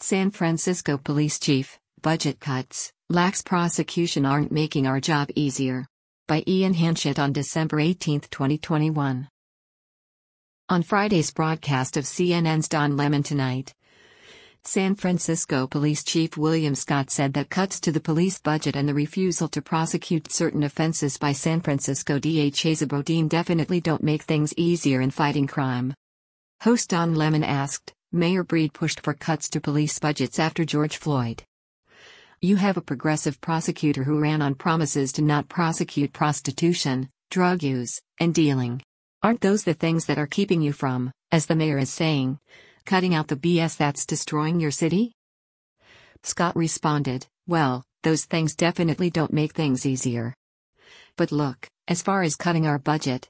San Francisco Police Chief, budget cuts, lax prosecution aren't making our job easier. By Ian Hanchett on December 18, 2021. On Friday's broadcast of CNN's Don Lemon Tonight, San Francisco Police Chief William Scott said that cuts to the police budget and the refusal to prosecute certain offenses by San Francisco DA Chesa Boudin definitely don't make things easier in fighting crime. Host Don Lemon asked, Mayor Breed pushed for cuts to police budgets after George Floyd. You have a progressive prosecutor who ran on promises to not prosecute prostitution, drug use, and dealing. Aren't those the things that are keeping you from, as the mayor is saying, cutting out the BS that's destroying your city? Scott responded, well, those things definitely don't make things easier. But look, as far as cutting our budget,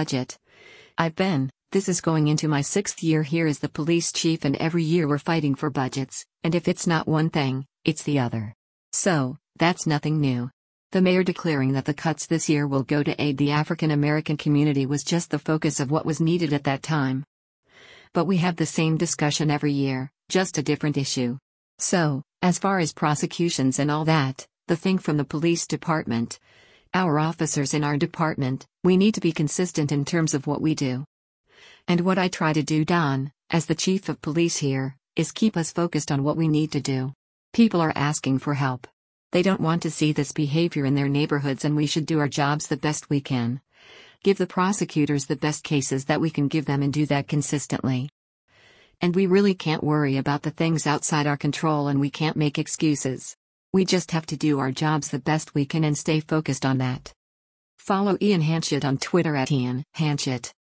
this is going into my 6th year here as the police chief, and every year we're fighting for budgets, and if it's not one thing, it's the other. So, that's nothing new. The mayor declaring that the cuts this year will go to aid the African American community was just the focus of what was needed at that time. But we have the same discussion every year, just a different issue. So, as far as prosecutions and all that, the thing from the police department, our officers in our department, we need to be consistent in terms of what we do. And what I try to do, Don, as the chief of police here, is keep us focused on what we need to do. People are asking for help. They don't want to see this behavior in their neighborhoods, and we should do our jobs the best we can. Give the prosecutors the best cases that we can give them and do that consistently. And we really can't worry about the things outside our control, and we can't make excuses. We just have to do our jobs the best we can and stay focused on that. Follow Ian Hanchett on Twitter at Ian Hanchett.